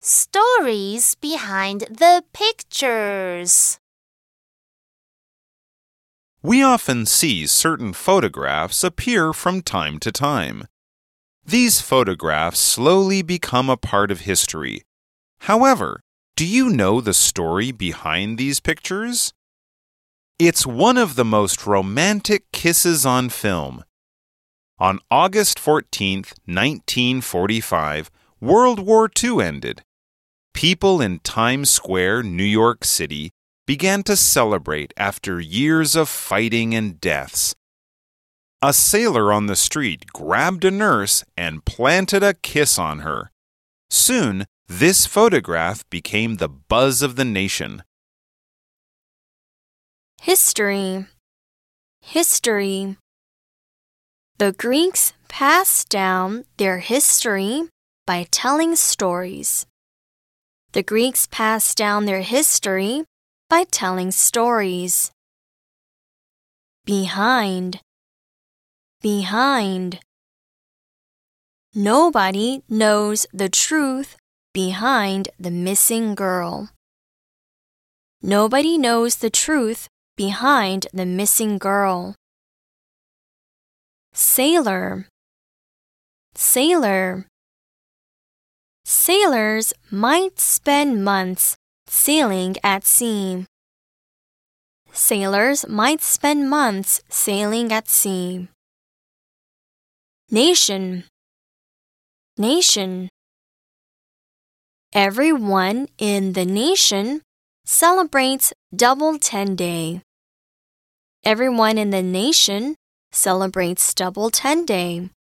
Stories behind the pictures. We often see certain photographs appear from time to time. These photographs slowly become a part of history. However, do you know the story behind these pictures? It's one of the most romantic kisses on film. On August 14, 1945, World War II ended. People in Times Square, New York City, began to celebrate after years of fighting and deaths. A sailor on the street grabbed a nurse and planted a kiss on her. Soon, this photograph became the buzz of the nation. History. The Greeks passed down their history by telling stories. The Greeks passed down their history by telling stories. Behind. Nobody knows the truth behind the missing girl. Nobody knows the truth behind the missing girl. Sailor. Sailors might spend months sailing at sea. Sailors might spend months sailing at sea. Nation. Everyone in the nation celebrates Double 10 Day. Everyone in the nation celebrates Double 10 Day.